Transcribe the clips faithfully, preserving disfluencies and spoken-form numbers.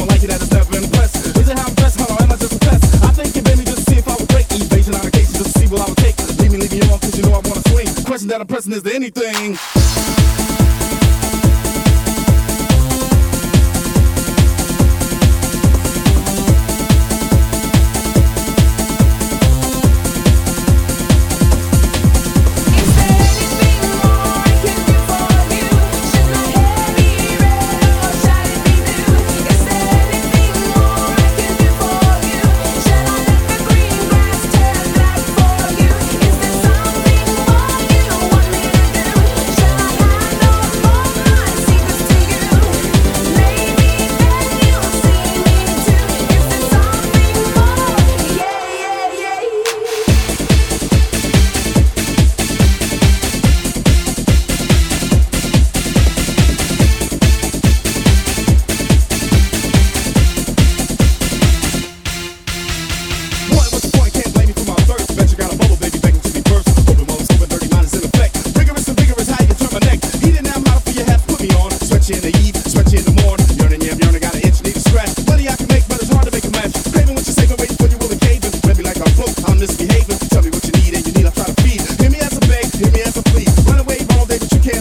like it that it's never been impressed. Is it how I'm dressed? Hold on, am I just a pest? I think you made me just to see if I would break evasion out of cases, just to see what I would take. Leave me, leave me on, cause you know I wanna swing. Question that I'm pressing, is there anything?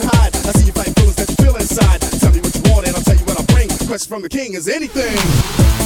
From the king is anything.